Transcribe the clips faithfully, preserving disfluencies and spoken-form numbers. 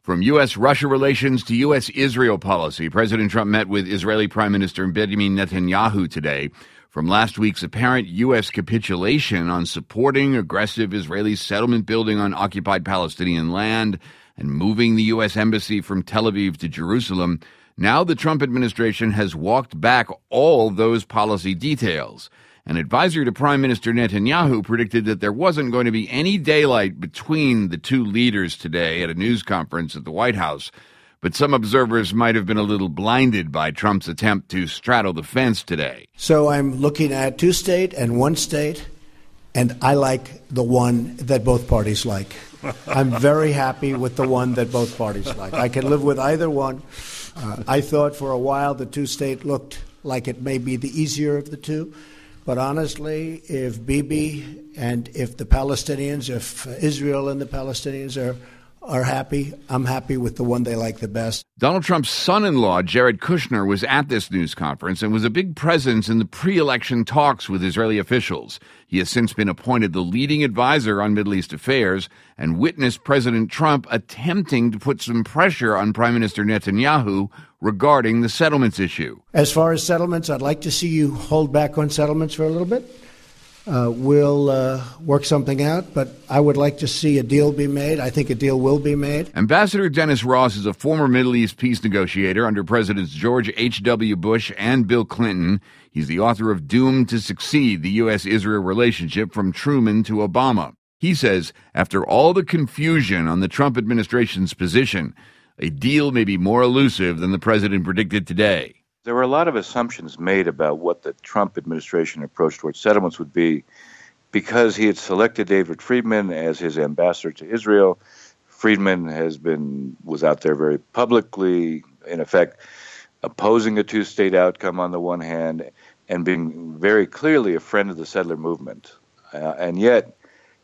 From U S Russia relations to U S Israel policy, President Trump met with Israeli Prime Minister Benjamin Netanyahu today. From last week's apparent U S capitulation on supporting aggressive Israeli settlement building on occupied Palestinian land and moving the U S embassy from Tel Aviv to Jerusalem, now the Trump administration has walked back all those policy details. An advisor to Prime Minister Netanyahu predicted that there wasn't going to be any daylight between the two leaders today at a news conference at the White House. But some observers might have been a little blinded by Trump's attempt to straddle the fence today. So I'm looking at two state and one state, and I like the one that both parties like. I'm very happy with the one that both parties like. I can live with either one. Uh, I thought for a while the two state looked like it may be the easier of the two. But honestly, if Bibi and if the Palestinians, if Israel and the Palestinians are are happy, I'm happy with the one they like the best. Donald Trump's son-in-law, Jared Kushner, was at this news conference and was a big presence in the pre-election talks with Israeli officials. He has since been appointed the leading advisor on Middle East affairs and witnessed President Trump attempting to put some pressure on Prime Minister Netanyahu regarding the settlements issue. As far as settlements, I'd like to see you hold back on settlements for a little bit. Uh, we'll uh, work something out, but I would like to see a deal be made. I think a deal will be made. Ambassador Dennis Ross is a former Middle East peace negotiator under Presidents George H W. Bush and Bill Clinton. He's the author of Doomed to Succeed, the U S Israel relationship from Truman to Obama. He says, after all the confusion on the Trump administration's position, a deal may be more elusive than the president predicted today. There were a lot of assumptions made about what the Trump administration approach towards settlements would be because he had selected David Friedman as his ambassador to Israel. Friedman has been was out there very publicly, in effect, opposing a two-state outcome on the one hand and being very clearly a friend of the settler movement. Uh, and yet,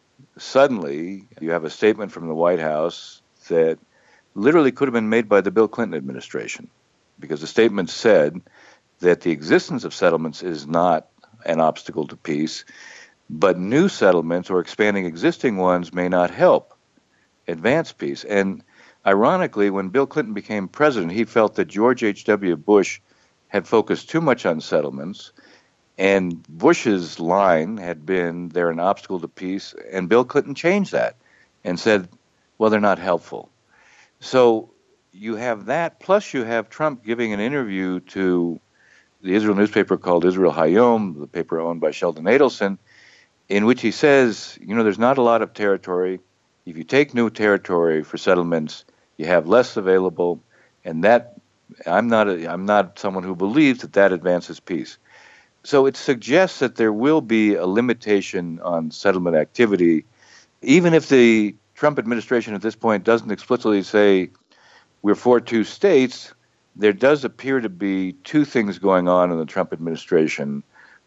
suddenly, you have a statement from the White House that literally could have been made by the Bill Clinton administration, because the statement said that the existence of settlements is not an obstacle to peace, but new settlements or expanding existing ones may not help advance peace. And ironically, when Bill Clinton became president, he felt that George H W. Bush had focused too much on settlements, and Bush's line had been they're an obstacle to peace, and Bill Clinton changed that and said, well, they're not helpful. So you have that, plus you have Trump giving an interview to the Israel newspaper called Israel Hayom, the paper owned by Sheldon Adelson, in which he says, you know, there's not a lot of territory. If you take new territory for settlements, you have less available, and that I'm not a, I'm not someone who believes that that advances peace. So it suggests that there will be a limitation on settlement activity, even if the Trump administration at this point doesn't explicitly say we're for two states. There does appear to be two things going on in the Trump administration.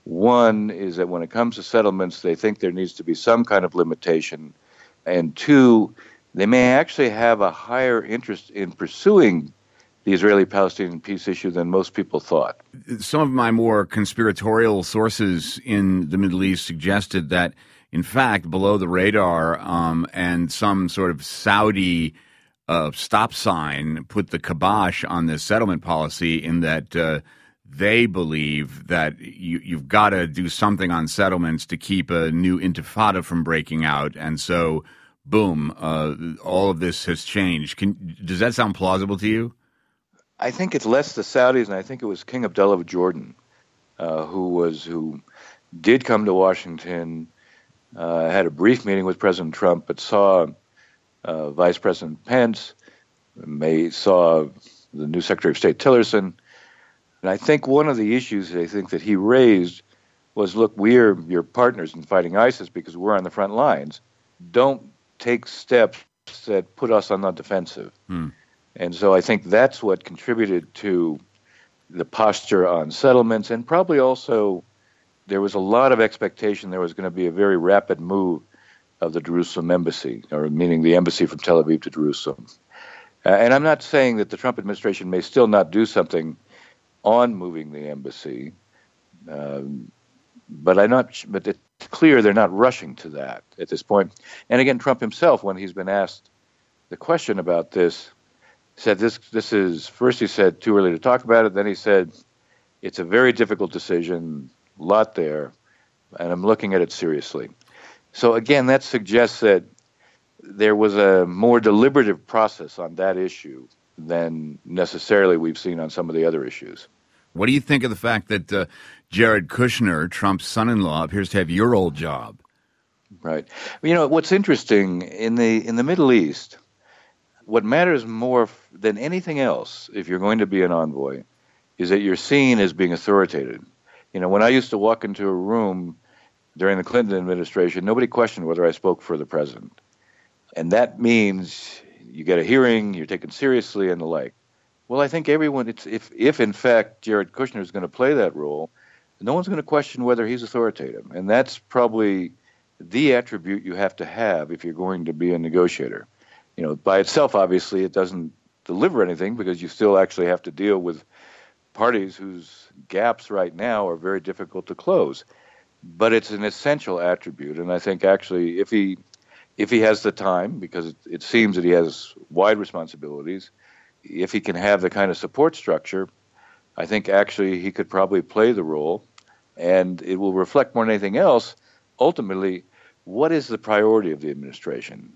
One is that when it comes to settlements, they think there needs to be some kind of limitation. And two, they may actually have a higher interest in pursuing the Israeli-Palestinian peace issue than most people thought. Some of my more conspiratorial sources in the Middle East suggested that, in fact, below the radar um, and some sort of Saudi uh, stop sign put the kibosh on this settlement policy in that uh, they believe that you, you've got to do something on settlements to keep a new intifada from breaking out. And so, boom, uh, all of this has changed. Can, does that sound plausible to you? I think it's less the Saudis, and I think it was King Abdullah of Jordan, uh, who was who did come to Washington, uh, had a brief meeting with President Trump, but saw uh, Vice President Pence, may saw the new Secretary of State Tillerson. And I think one of the issues I think that he raised was, look, we're your partners in fighting ISIS because we're on the front lines. Don't take steps that put us on the defensive. Hmm. And so I think that's what contributed to the posture on settlements, and probably also there was a lot of expectation there was going to be a very rapid move of the Jerusalem embassy, or meaning the embassy from Tel Aviv to Jerusalem. Uh, and I'm not saying that the Trump administration may still not do something on moving the embassy, um, but I'm not. But it's clear they're not rushing to that at this point. And again, Trump himself, when he's been asked the question about this, said this, this is, first he said too early to talk about it, then he said it's a very difficult decision, a lot there, and I'm looking at it seriously. So again, that suggests that there was a more deliberative process on that issue than necessarily we've seen on some of the other issues. What do you think of the fact that uh, Jared Kushner, Trump's son-in-law, appears to have your old job? Right. You know, what's interesting, in the in the Middle East, what matters more f- than anything else, if you're going to be an envoy, is that you're seen as being authoritative. You know, when I used to walk into a room during the Clinton administration, nobody questioned whether I spoke for the president. And that means you get a hearing, you're taken seriously, and the like. Well, I think everyone, it's, if, if in fact Jared Kushner is going to play that role, no one's going to question whether he's authoritative. And that's probably the attribute you have to have if you're going to be a negotiator. You know, by itself, obviously, it doesn't deliver anything because you still actually have to deal with parties whose gaps right now are very difficult to close. But it's an essential attribute. And I think actually if he if he has the time, because it, it seems that he has wide responsibilities, if he can have the kind of support structure, I think actually he could probably play the role, and it will reflect more than anything else, ultimately, what is the priority of the administration?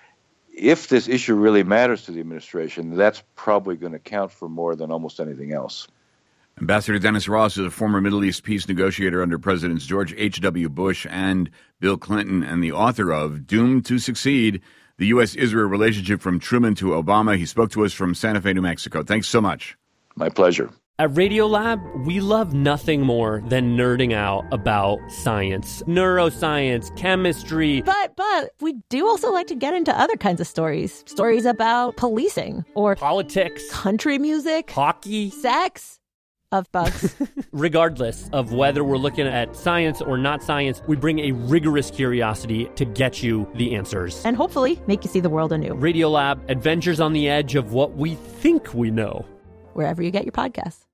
If this issue really matters to the administration, that's probably going to count for more than almost anything else. Ambassador Dennis Ross is a former Middle East peace negotiator under Presidents George H W. Bush and Bill Clinton, and the author of Doomed to Succeed, the U S Israel Relationship from Truman to Obama. He spoke to us from Santa Fe, New Mexico. Thanks so much. My pleasure. At Radiolab, we love nothing more than nerding out about science, neuroscience, chemistry. But, but, we do also like to get into other kinds of stories. Stories about policing or politics, country music, hockey, sex. Of bugs. Regardless of whether we're looking at science or not science, we bring a rigorous curiosity to get you the answers. And hopefully make you see the world anew. Radiolab, adventures on the edge of what we think we know. Wherever you get your podcasts.